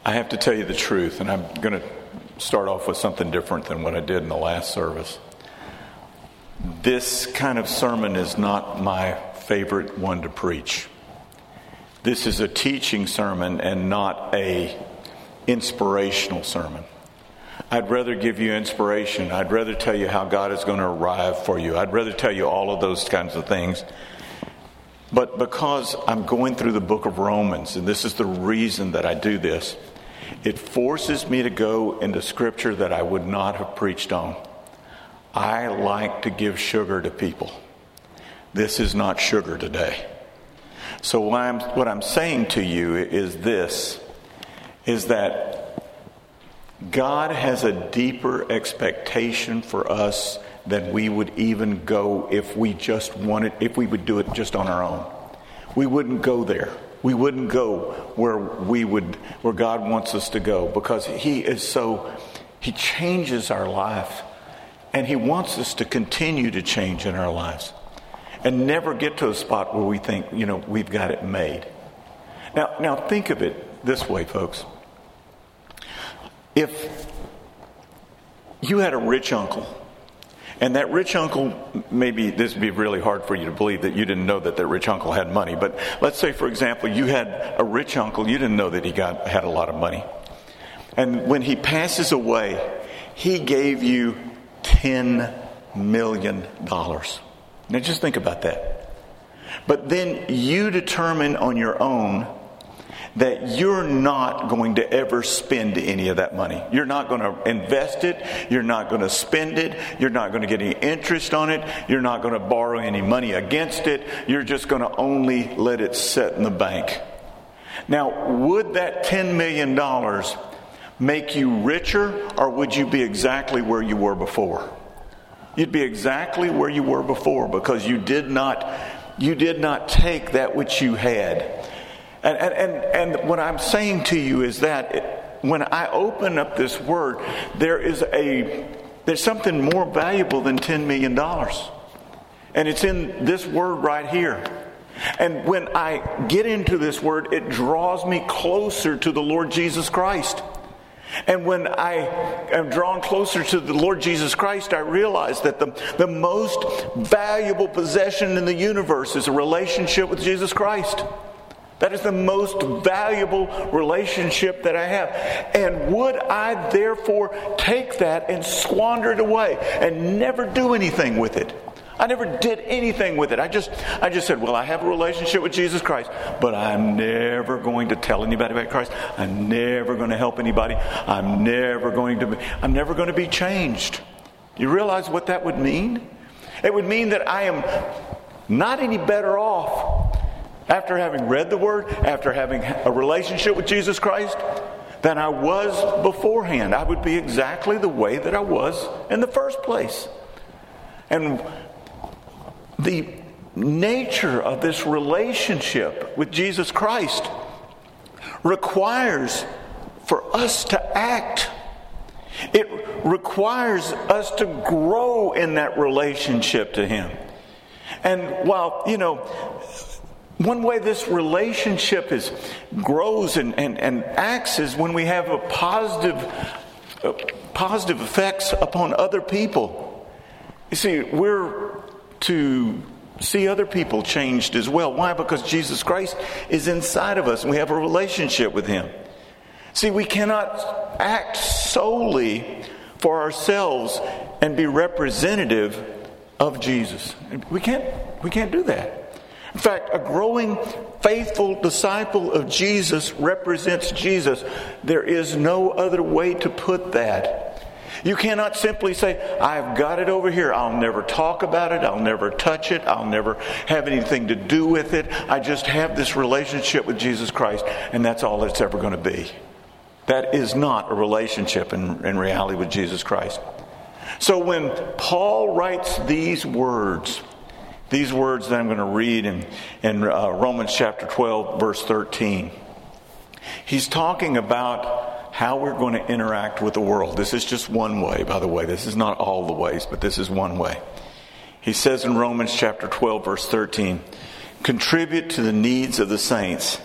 I have to tell you the truth, and I'm going to start off with something different than what I did in the last service. This kind of sermon is not my favorite one to preach. This is a teaching sermon and not a inspirational sermon. I'd rather give you inspiration. I'd rather tell you how God is going to arrive for you. I'd rather tell you all of those kinds of things. But because I'm going through the book of Romans, and this is the reason that I do this, it forces me to go into scripture that I would not have preached on. I like to give sugar to people. This is not sugar today. So what I'm saying to you is this, is that God has a deeper expectation for us than we would even go if we would do it just on our own. We wouldn't go there. We wouldn't go where God wants us to go, because He changes our life, and He wants us to continue to change in our lives and never get to a spot where we think, we've got it made. Now think of it this way, folks. If you had a rich uncle, and that rich uncle, maybe this would be really hard for you to believe that you didn't know that rich uncle had money. But let's say, for example, you had a rich uncle. You didn't know that he had a lot of money. And when he passes away, he gave you $10 million. Now just think about that. But then you determine on your own that you're not going to ever spend any of that money. You're not going to invest it. You're not going to spend it. You're not going to get any interest on it. You're not going to borrow any money against it. You're just going to only let it sit in the bank. Now, would that $10 million make you richer, or would you be exactly where you were before? You'd be exactly where you were before, because you did not take that which you had. And what I'm saying to you is that when I open up this word, there's something more valuable than $10 million. And it's in this word right here. And when I get into this word, it draws me closer to the Lord Jesus Christ. And when I am drawn closer to the Lord Jesus Christ, I realize that the most valuable possession in the universe is a relationship with Jesus Christ. That is the most valuable relationship that I have. And would I therefore take that and squander it away and never do anything with it? I never did anything with it. I just said, well, I have a relationship with Jesus Christ, but I'm never going to tell anybody about Christ. I'm never going to help anybody. I'm never going to be changed. You realize what that would mean? It would mean that I am not any better off after having read the Word, after having a relationship with Jesus Christ, than I was beforehand. I would be exactly the way that I was in the first place. And the nature of this relationship with Jesus Christ requires for us to act. It requires us to grow in that relationship to Him. And while, one way this relationship grows and acts is when we have a positive effects upon other people. You see, we're to see other people changed as well. Why? Because Jesus Christ is inside of us and we have a relationship with Him. See, we cannot act solely for ourselves and be representative of Jesus. We can't do that. In fact, a growing faithful disciple of Jesus represents Jesus. There is no other way to put that. You cannot simply say, I've got it over here. I'll never talk about it. I'll never touch it. I'll never have anything to do with it. I just have this relationship with Jesus Christ, and that's all it's ever going to be. That is not a relationship in reality with Jesus Christ. So when Paul writes these words that I'm going to read in Romans chapter 12, verse 13, he's talking about how we're going to interact with the world. This is just one way, by the way. This is not all the ways, but this is one way. He says in Romans chapter 12, verse 13, contribute to the needs of the saints.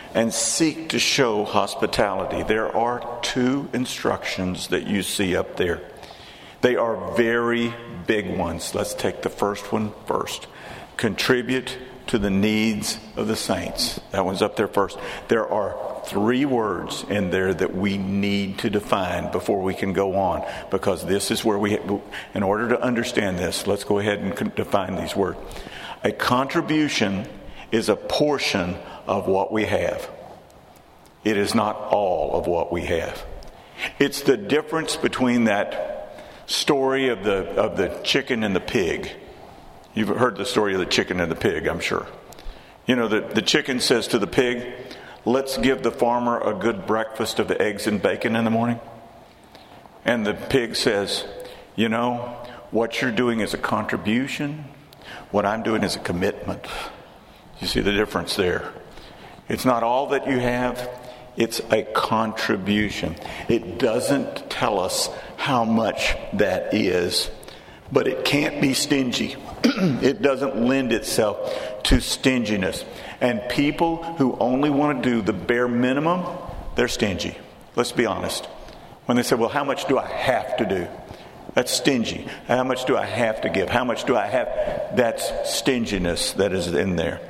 and seek to show hospitality. There are 2 instructions that you see up there. They are very big ones. Let's take the first one first. Contribute to the needs of the saints. That one's up there first. There are 3 words in there that we need to define before we can go on, because this is where in order to understand this, let's go ahead and define these words. A contribution is a portion of what we have. It is not all of what we have. It's the difference between that story of the chicken and the pig. You've heard the story of the chicken and the pig, I'm sure. You know, the chicken says to the pig, let's give the farmer a good breakfast of eggs and bacon in the morning. And the pig says, you know, what you're doing is a contribution. What I'm doing is a commitment. You see the difference there? It's not all that you have. It's a contribution. It doesn't tell us how much that is, but it can't be stingy. It doesn't lend itself to stinginess. And people who only want to do the bare minimum, they're stingy. Let's be honest. When they say, well, how much do I have to do? That's stingy. How much do I have to give? How much do I have? That's stinginess that is in there.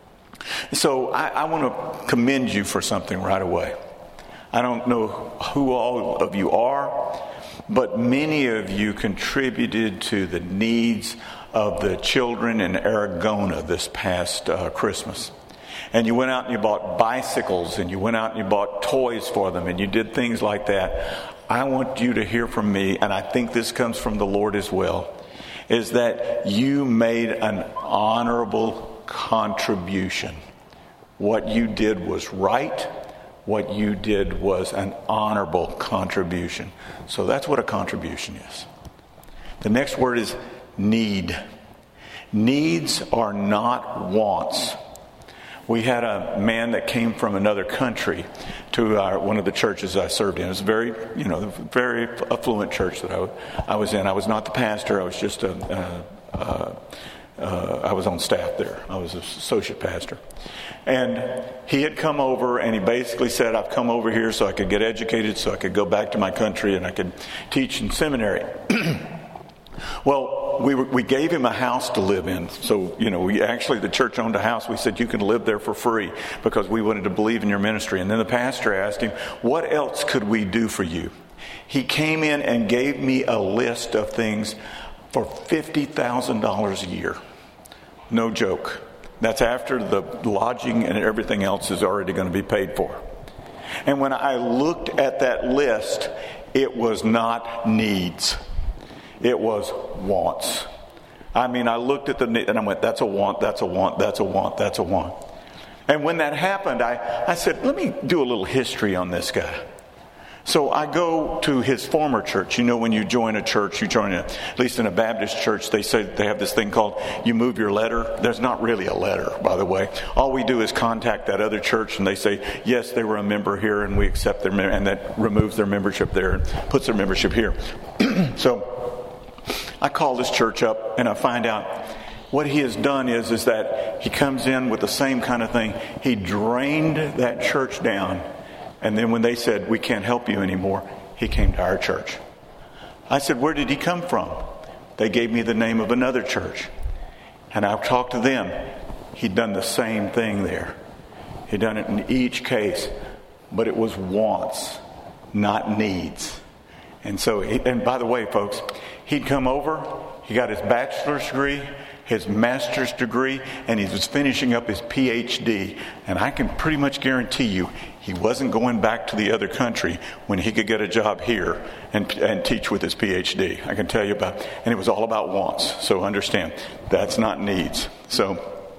So I want to commend you for something right away. I don't know who all of you are, but many of you contributed to the needs of the children in Aragona this past Christmas. And you went out and you bought bicycles, and you went out and you bought toys for them, and you did things like that. I want you to hear from me, and I think this comes from the Lord as well, is that you made an honorable contribution. What you did was right. What you did was an honorable contribution. So that's what a contribution is. The next word is need. Needs are not wants. We had a man that came from another country to one of the churches I served in. It was a very affluent church that I was in. I was not the pastor. I was just I was on staff there. I was an associate pastor. And he had come over, and he basically said, I've come over here so I could get educated, so I could go back to my country and I could teach in seminary. Well, we gave him a house to live in. So, the church owned a house. We said, you can live there for free because we wanted to believe in your ministry. And then the pastor asked him, what else could we do for you? He came in and gave me a list of things for $50,000 a year. No joke. That's after the lodging and everything else is already going to be paid for. And when I looked at that list, it was not needs. It was wants. I mean, I looked at the need and I went, that's a want, that's a want, that's a want, that's a want. And when that happened, I said, let me do a little history on this guy. So I go to his former church. You know, when you join a church, at least in a Baptist church, they say they have this thing called you move your letter. There's not really a letter, by the way. All we do is contact that other church, and they say, yes, they were a member here, and we accept their and that removes their membership there and puts their membership here. So I call this church up, and I find out what he has done is that he comes in with the same kind of thing. He drained that church down. And then when they said, we can't help you anymore, he came to our church. I said, where did he come from? They gave me the name of another church. And I talked to them. He'd done the same thing there. He'd done it in each case. But it was wants, not needs. And so, and by the way, folks, he'd come over. He got his bachelor's degree, his master's degree, and he was finishing up his PhD. And I can pretty much guarantee you, he wasn't going back to the other country when he could get a job here and teach with his PhD. I can tell you about, and it was all about wants. So understand, that's not needs. So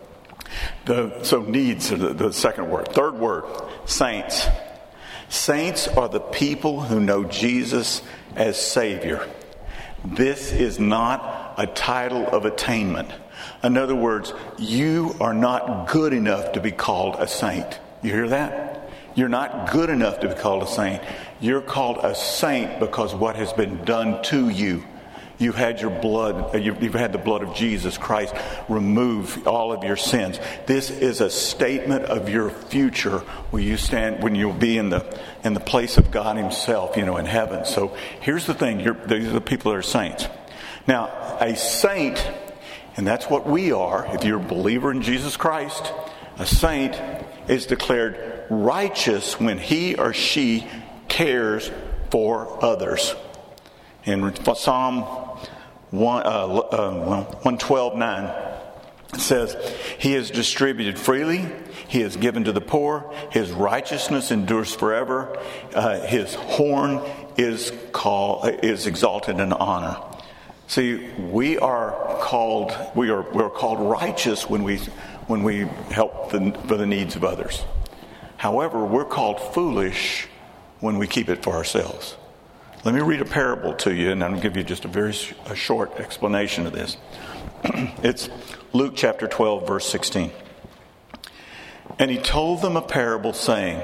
needs are the second word. Third word, saints. Saints are the people who know Jesus as Savior. This is not a title of attainment. In other words, you are not good enough to be called a saint. You hear that? You're not good enough to be called a saint. You're called a saint because what has been done to you. You've had your blood, you've had the blood of Jesus Christ remove all of your sins. This is a statement of your future where you stand, when you'll be in the place of God himself, in heaven. So here's the thing. These are the people that are saints. Now, a saint, and that's what we are, if you're a believer in Jesus Christ, a saint is declared righteous when he or she cares for others. In Psalm 112:9, it says, "He has distributed freely, he has given to the poor, his righteousness endures forever, his horn is exalted in honor." See, we're called righteous when we help for the needs of others. However, we're called foolish when we keep it for ourselves. Let me read a parable to you, and I'll give you just a short explanation of this. It's Luke chapter 12, verse 16. "And he told them a parable, saying,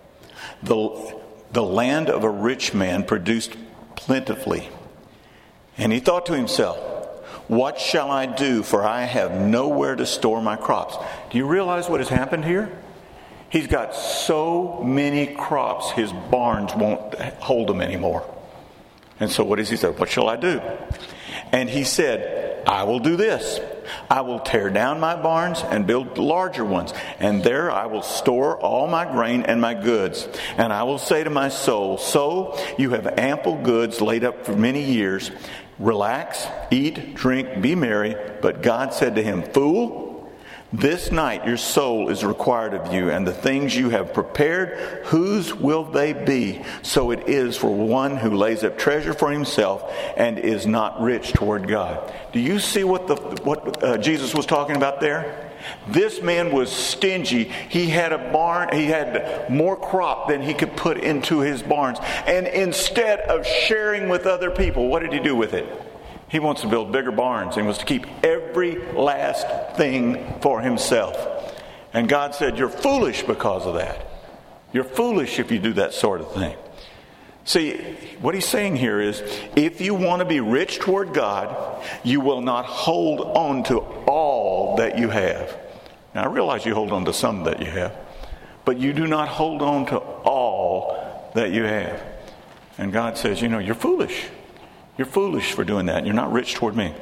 the land of a rich man produced plentifully. And he thought to himself, 'What shall I do? For I have nowhere to store my crops.'" Do you realize what has happened here? He's got so many crops, his barns won't hold them anymore. And so what does he say? "What shall I do?" And he said, "I will do this. I will tear down my barns and build larger ones. And there I will store all my grain and my goods. And I will say to my soul, 'So you have ample goods laid up for many years. Relax, eat, drink, be merry.' But God said to him, 'Fool, this night your soul is required of you, and the things you have prepared, whose will they be? So it is for one who lays up treasure for himself and is not rich toward God.'" Do you see what Jesus was talking about there? This man was stingy. He had a barn. He had more crop than he could put into his barns. And instead of sharing with other people, what did he do with it? He wants to build bigger barns. He wants to keep every last thing for himself. And God said, "You're foolish because of that. You're foolish if you do that sort of thing." See, what he's saying here is, if you want to be rich toward God, you will not hold on to all that you have. Now, I realize you hold on to some that you have, but you do not hold on to all that you have. And God says, you're foolish. You're foolish for doing that. You're not rich toward me.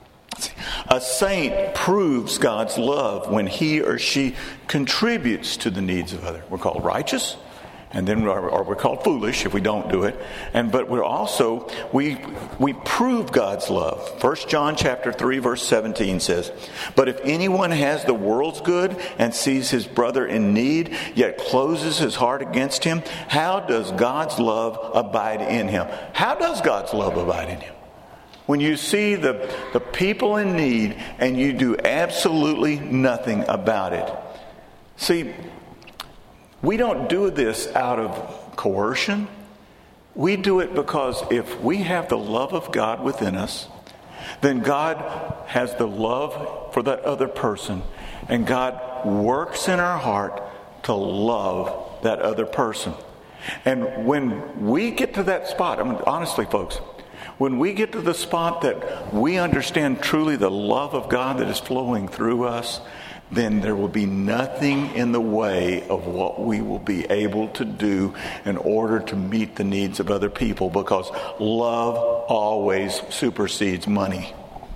A saint proves God's love when he or she contributes to the needs of others. We're called righteous, and then we're called foolish if we don't do it. But we're also, we prove God's love. 1 John chapter 3 verse 17 says, "But if anyone has the world's good and sees his brother in need, yet closes his heart against him, how does God's love abide in him?" How does God's love abide in him? When you see the people in need and you do absolutely nothing about it. See, we don't do this out of coercion. We do it because if we have the love of God within us, then God has the love for that other person. And God works in our heart to love that other person. And when we get to that spot, honestly, folks, when we get to the spot that we understand truly the love of God that is flowing through us, then there will be nothing in the way of what we will be able to do in order to meet the needs of other people, because love always supersedes money.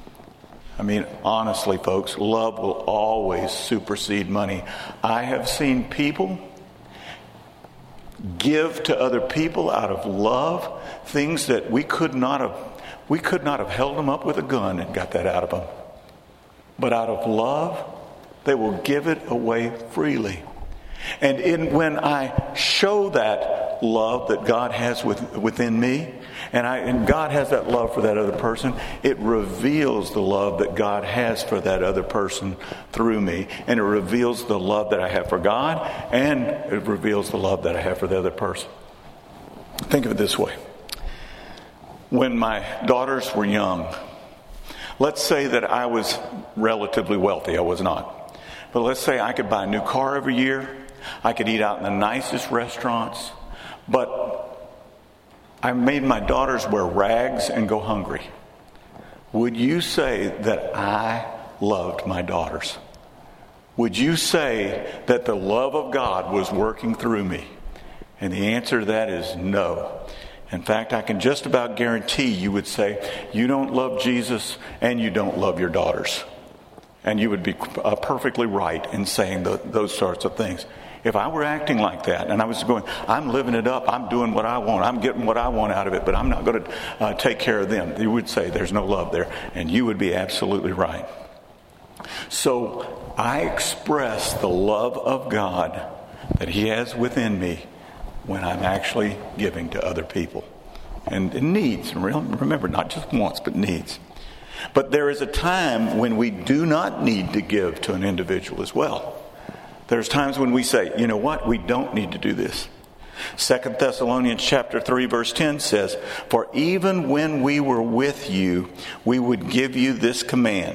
Honestly, folks, love will always supersede money. I have seen people give to other people out of love things that we could not have held them up with a gun and got that out of them. But out of love, they will give it away freely. And when I show that love that God has within me, and God has that love for that other person, it reveals the love that God has for that other person through me. And it reveals the love that I have for God, and it reveals the love that I have for the other person. Think of it this way. When my daughters were young, let's say that I was relatively wealthy. I was not. But let's say I could buy a new car every year. I could eat out in the nicest restaurants. But I made my daughters wear rags and go hungry. would you say that I loved my daughters? Would you say that the love of God was working through me? And the answer to that is no. In fact, I can just about guarantee you would say, you don't love Jesus and you don't love your daughters. And you would be perfectly right in saying those sorts of things. If I were acting like that and I was going, I'm living it up, I'm doing what I want, I'm getting what I want out of it, but I'm not going to take care of them, you would say there's no love there. And you would be absolutely right. So I express the love of God that He has within me when I'm actually giving to other people. And needs, remember, not just wants, but needs. But there is a time when we do not need to give to an individual as well. There's times when we say, you know what, we don't need to do this. 2 Thessalonians chapter 3 verse 10 says, for even when we were with you, we would give you this command.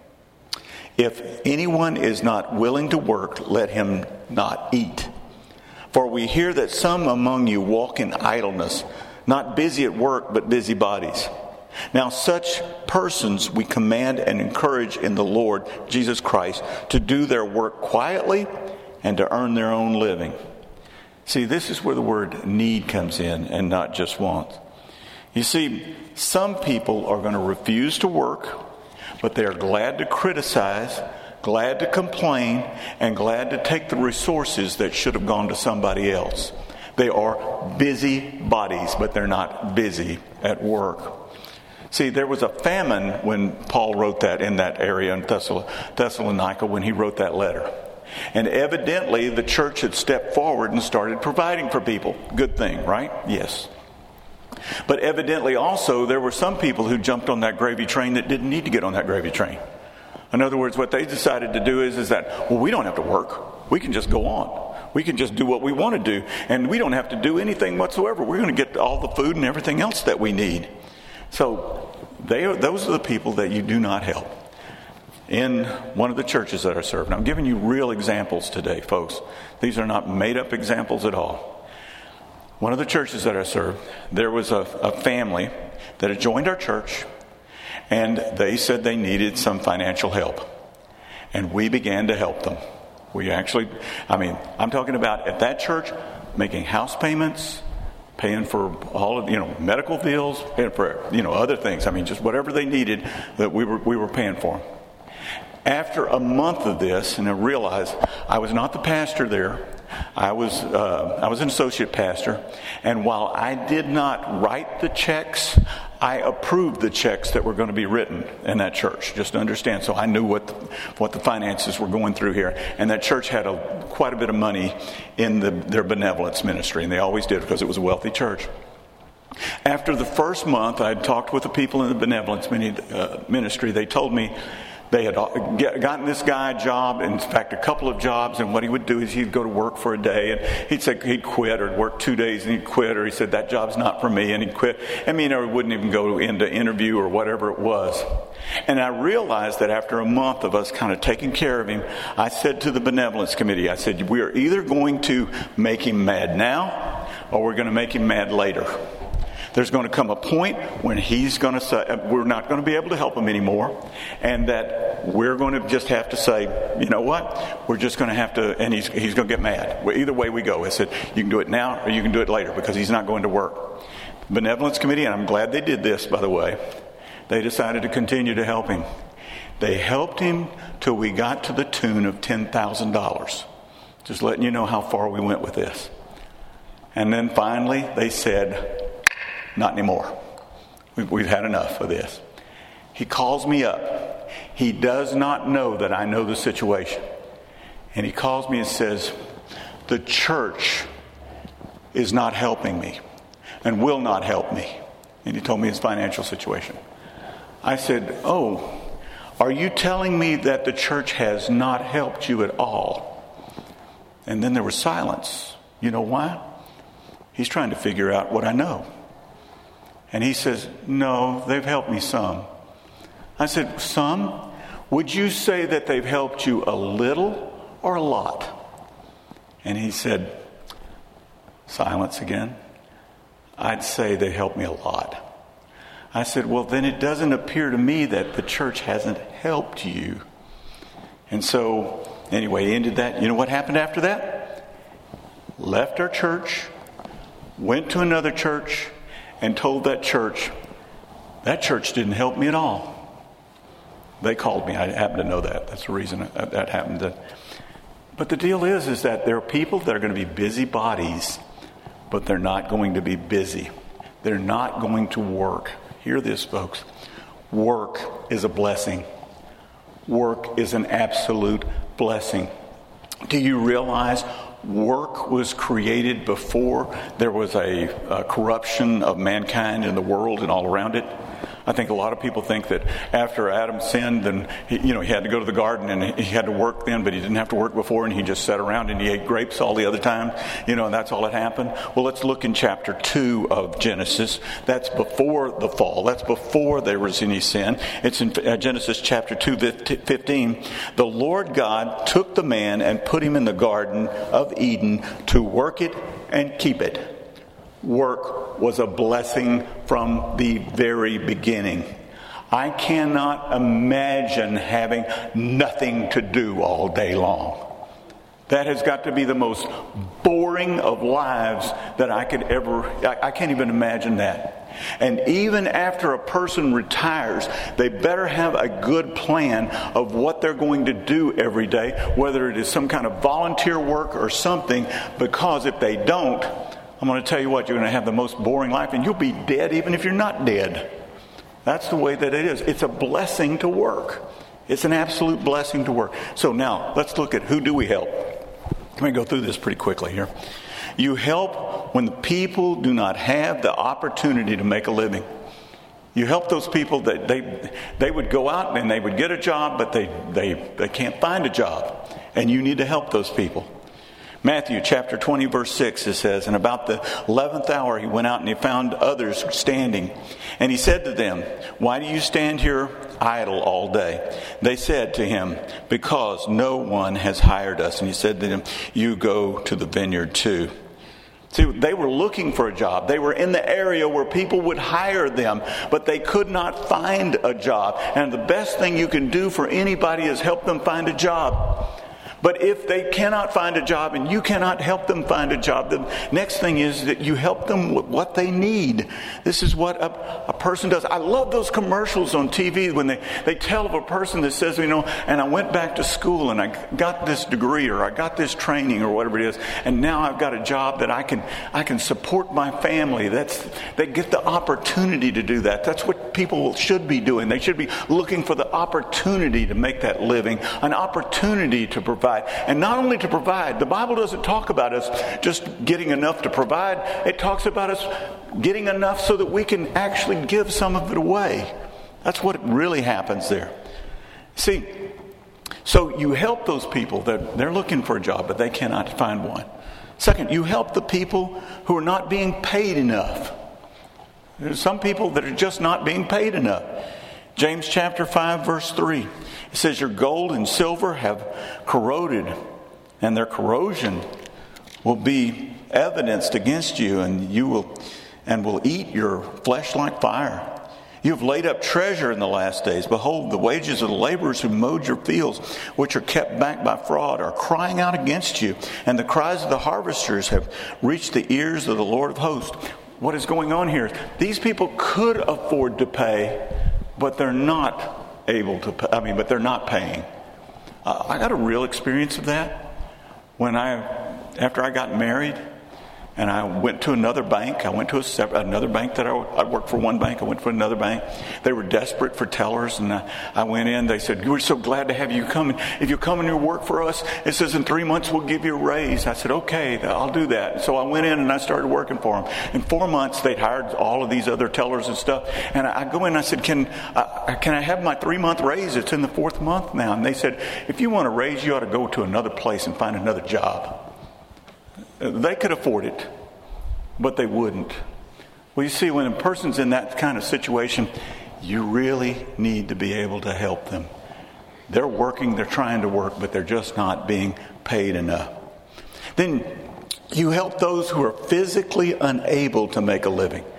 If anyone is not willing to work, let him not eat. For we hear that some among you walk in idleness, not busy at work, but busybodies. Now such persons we command and encourage in the Lord Jesus Christ to do their work quietly and to earn their own living. See, this is where the word need comes in and not just want. You see, some people are going to refuse to work, but they are glad to criticize, glad to complain, and glad to take the resources that should have gone to somebody else. They are busy bodies, but they're not busy at work. See, there was a famine when Paul wrote that in that area in Thessalonica when he wrote that letter. And evidently the church had stepped forward and started providing for people. Good thing, right? Yes. But evidently also there were some people who jumped on that gravy train that didn't need to get on that gravy train. In other words, what they decided to do is that, well, we don't have to work. We can just go on. We can just do what we want to do. And we don't have to do anything whatsoever. We're going to get all the food and everything else that we need. So those are the people that you do not help in one of the churches that I serve. And I'm giving you real examples today, folks. These are not made-up examples at all. One of the churches that I serve, there was a family that had joined our church, and they said they needed some financial help. And we began to help them. We actually, I'm talking about at that church, making house payments, paying for all of, medical bills, paying for, other things. Just whatever they needed that we were paying for them. After a month of this, and I realized I was not the pastor there. I was an associate pastor. And while I did not write the checks, I approved the checks that were going to be written in that church, just to understand. So I knew what the finances were going through here. And that church had quite a bit of money in their benevolence ministry, and they always did because it was a wealthy church. After the first month, I had talked with the people in the benevolence ministry. They told me they had gotten this guy a job, in fact, a couple of jobs, and what he would do is he'd go to work for a day, and he'd say he'd quit, or work 2 days and he'd quit, or he said, that job's not for me, and he'd quit. He wouldn't even go into interview or whatever it was. And I realized that after a month of us kind of taking care of him, I said to the benevolence committee, I said, we are either going to make him mad now, or we're going to make him mad later. There's going to come a point when he's going to say, we're not going to be able to him anymore, and that we're going to just have to say, you know what, we're just going to have to, and he's going to get mad. Well, either way we go. I said, you can do it now or you can do it later because he's not going to work. Benevolence committee, and I'm glad they did this, by the way, they decided to continue to help him. They helped him till we got to the tune of $10,000. Just letting you know how far we went with this. And then finally they said, not anymore. We've had enough of this. He calls me up. He does not know that I know the situation. And he calls me and says, the church is not helping me and will not help me. And he told me his financial situation. I said, oh, are you telling me that the church has not helped you at all? And then there was silence. You know why? He's trying to figure out what I know. And he says, no, they've helped me some. I said, some? Would you say that they've helped you a little or a lot? And he said, silence again. I'd say they helped me a lot. I said, well, then it doesn't appear to me that the church hasn't helped you. And so, anyway, he ended that. You know what happened after that? Left our church, went to another church, and told that church didn't help me at all. They called me. I happen to know that. That's the reason that happened. But the deal is that there are people that are going to be busybodies, but they're not going to be busy. They're not going to work. Hear this, folks. Work is a blessing. Work is an absolute blessing. Do you realize work was created before there was a corruption of mankind in the world and all around it? I think a lot of people think that after Adam sinned, then he had to go to the garden and he had to work then, but he didn't have to work before, and he just sat around and he ate grapes all the other time, and that's all that happened. Well, let's look in chapter 2 of Genesis. That's before the fall. That's before there was any sin. It's in Genesis chapter 2:15. The Lord God took the man and put him in the garden of Eden to work it and keep it. Work was a blessing from the very beginning. I cannot imagine having nothing to do all day long. That has got to be the most boring of lives that I could ever... I can't even imagine that. And even after a person retires, they better have a good plan of what they're going to do every day, whether it is some kind of volunteer work or something, because if they don't, I'm going to tell you what, you're going to have the most boring life, and you'll be dead even if you're not dead. That's the way that it is. It's a blessing to work. It's an absolute blessing to work. So now, let's look at who do we help. Let me go through this pretty quickly here. You help when the people do not have the opportunity to make a living. You help those people that they would go out and they would get a job, but they can't find a job. And you need to help those people. Matthew chapter 20 verse 6, it says, and about the 11th hour he went out and he found others standing. And he said to them, why do you stand here idle all day? They said to him, because no one has hired us. And he said to them, you go to the vineyard too. See, they were looking for a job. They were in the area where people would hire them, but they could not find a job. And the best thing you can do for anybody is help them find a job. But if they cannot find a job and you cannot help them find a job, the next thing is that you help them with what they need. This is what a person does. I love those commercials on TV when they tell of a person that says, and I went back to school and I got this degree or I got this training or whatever it is, and now I've got a job that I can support my family. They get the opportunity to do that. That's what people should be doing. They should be looking for the opportunity to make that living, an opportunity to provide. And not only to provide, the Bible doesn't talk about us just getting enough to provide. It talks about us getting enough so that we can actually give some of it away. That's what really happens there. See, so you help those people that they're looking for a job, but they cannot find one. Second, you help the people who are not being paid enough. There's some people that are just not being paid enough. James chapter 5 verse 3. It says, your gold and silver have corroded, and their corrosion will be evidenced against you, and will eat your flesh like fire. You have laid up treasure in the last days. Behold, the wages of the laborers who mowed your fields, which are kept back by fraud, are crying out against you, and the cries of the harvesters have reached the ears of the Lord of hosts. What is going on here? These people could afford to pay, but they're not able to pay. But they're not paying. I got a real experience of that after I got married, and I went to another bank. I went to another bank that I worked for one bank. I went for another bank. They were desperate for tellers, and I went in. They said, we're so glad to have you come. If you come and you work for us, it says in 3 months we'll give you a raise. I said, okay, I'll do that. So I went in and I started working for them. In 4 months, they'd hired all of these other tellers and stuff. And I go in and I said, can I have my 3-month raise? It's in the 4th month now. And they said, if you want a raise, you ought to go to another place and find another job. They could afford it, but they wouldn't. Well, you see, when a person's in that kind of situation, you really need to be able to help them. They're working, they're trying to work, but they're just not being paid enough. Then you help those who are physically unable to make a living.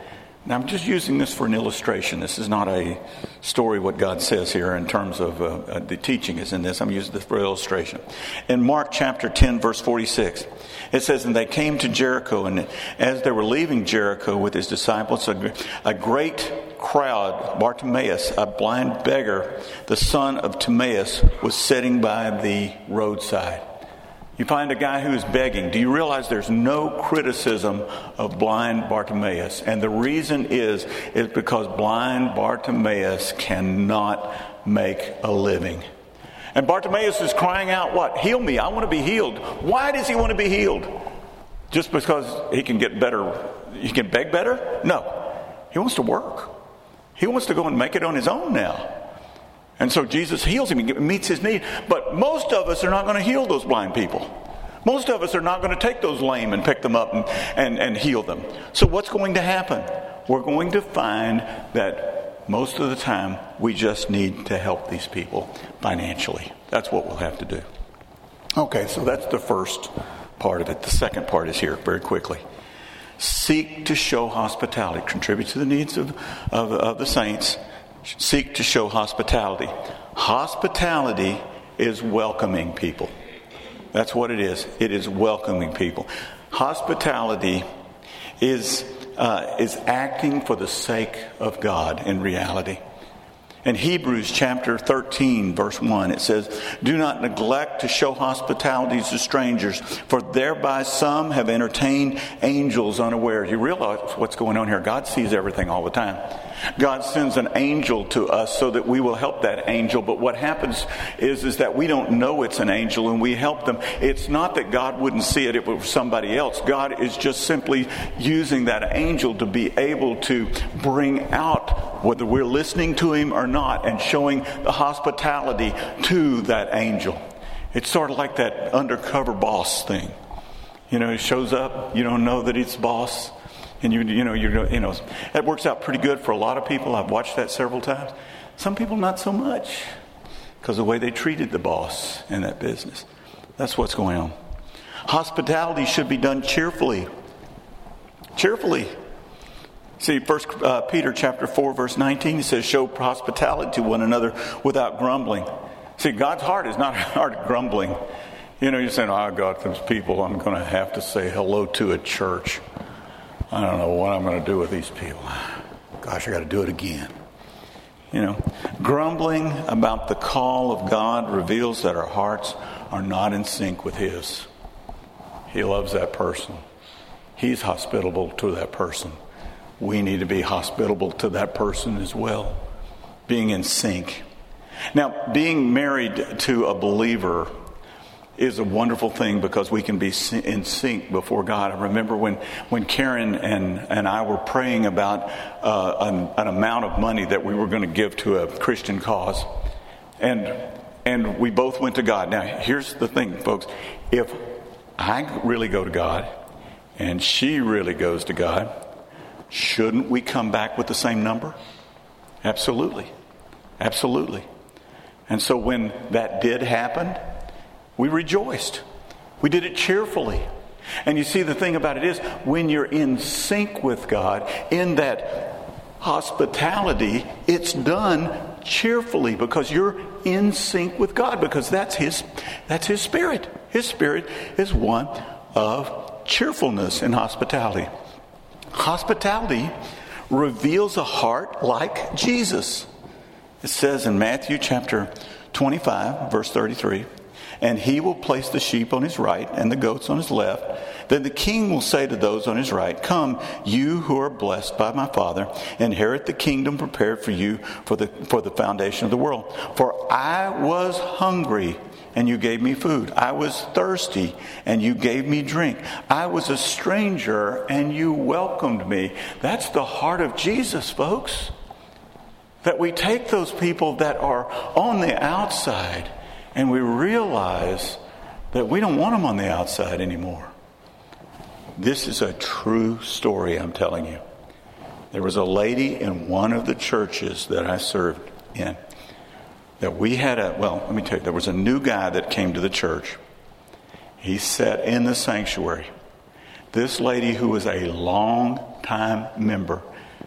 Now, I'm just using this for an illustration. This is not a story, what God says here in terms of the teaching is in this. I'm using this for illustration. In Mark chapter 10, verse 46, it says, and they came to Jericho, and as they were leaving Jericho with his disciples, a great crowd, Bartimaeus, a blind beggar, the son of Timaeus, was sitting by the roadside. You find a guy who's begging. Do you realize there's no criticism of blind Bartimaeus? And the reason is because blind Bartimaeus cannot make a living. And Bartimaeus is crying out, what? Heal me. I want to be healed. Why does he want to be healed? Just because he can get better, he can beg better? No. He wants to work. He wants to go and make it on his own now. And so Jesus heals him, he meets his need. But most of us are not going to heal those blind people. Most of us are not going to take those lame and pick them up and heal them. So what's going to happen? We're going to find that most of the time we just need to help these people financially. That's what we'll have to do. Okay, so that's the first part of it. The second part is here very quickly. Seek to show hospitality. Contribute to the needs of the saints. Seek to show hospitality. Hospitality is welcoming people. That's what it is. It is welcoming people. Hospitality is acting for the sake of God in reality. In Hebrews chapter 13, verse 1, it says, do not neglect to show hospitality to strangers, for thereby some have entertained angels unawares. You realize what's going on here. God sees everything all the time. God sends an angel to us so that we will help that angel. But what happens is that we don't know it's an angel and we help them. It's not that God wouldn't see it if it was somebody else. God is just simply using that angel to be able to bring out whether we're listening to him or not and showing the hospitality to that angel. It's sort of like that undercover boss thing. You know, he shows up, you don't know that it's boss. And you know, that works out pretty good for a lot of people. I've watched that several times. Some people not so much because of the way they treated the boss in that business. That's what's going on. Hospitality should be done cheerfully. Cheerfully. See, 1 Peter chapter 4, verse 19, it says, show hospitality to one another without grumbling. See, God's heart is not a heart of grumbling. You know, you're saying, oh, God, those people I'm going to have to say hello to at church. I don't know what I'm going to do with these people. Gosh, I got to do it again. You know, grumbling about the call of God reveals that our hearts are not in sync with His. He loves that person. He's hospitable to that person. We need to be hospitable to that person as well. Being in sync. Now, being married to a believer is a wonderful thing because we can be in sync before God. I remember when Karen and I were praying about an amount of money that we were going to give to a Christian cause. And we both went to God. Now, here's the thing, folks. If I really go to God and she really goes to God, shouldn't we come back with the same number? Absolutely. Absolutely. And so when that did happen, we rejoiced. We did it cheerfully. And you see, the thing about it is, when you're in sync with God, in that hospitality, it's done cheerfully because you're in sync with God, because that's His Spirit. His Spirit is one of cheerfulness and hospitality. Hospitality reveals a heart like Jesus. It says in Matthew chapter 25, verse 33, and He will place the sheep on His right and the goats on His left. Then the King will say to those on His right, come, you who are blessed by my Father, inherit the kingdom prepared for you for the foundation of the world. For I was hungry, and you gave me food. I was thirsty, and you gave me drink. I was a stranger, and you welcomed me. That's the heart of Jesus, folks. That we take those people that are on the outside, and we realize that we don't want them on the outside anymore. This is a true story, I'm telling you. There was a lady in one of the churches that I served in that we had let me tell you, there was a new guy that came to the church. He sat in the sanctuary. This lady, who was a long time member,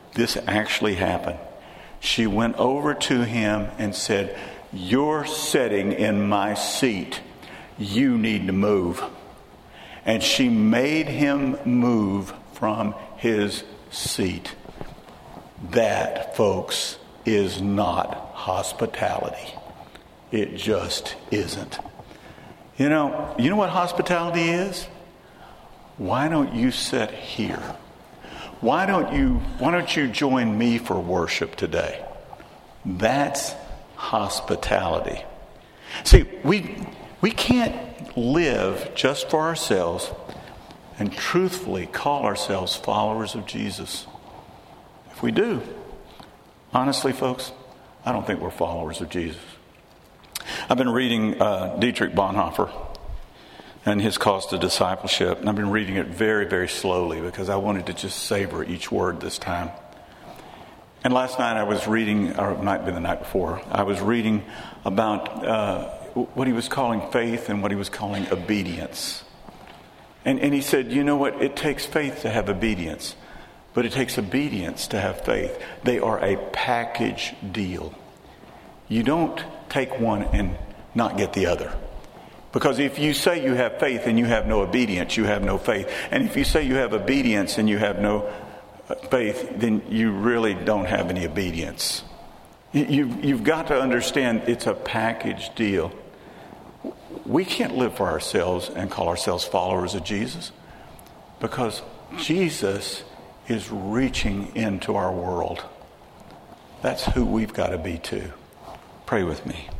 this actually happened. She went over to him and said, "You're sitting in my seat. You need to move." And she made him move from his seat. That, folks, is not hospitality. It just isn't. You know what hospitality is? Why don't you sit here? Why don't you join me for worship today? That's hospitality. See, we can't live just for ourselves and truthfully call ourselves followers of Jesus. If we do, honestly, folks, I don't think we're followers of Jesus. I've been reading Dietrich Bonhoeffer and his Cost of Discipleship, and I've been reading it very, very slowly because I wanted to just savor each word this time. And last night I was reading, or it might be the night before, I was reading about what he was calling faith and what he was calling obedience. And he said, you know what, it takes faith to have obedience, but it takes obedience to have faith. They are a package deal. You don't take one and not get the other. Because if you say you have faith and you have no obedience, you have no faith. And if you say you have obedience and you have no faith, then you really don't have any obedience. You've got to understand it's a package deal. We can't live for ourselves and call ourselves followers of Jesus because Jesus is reaching into our world. That's who we've got to be too. Pray with me.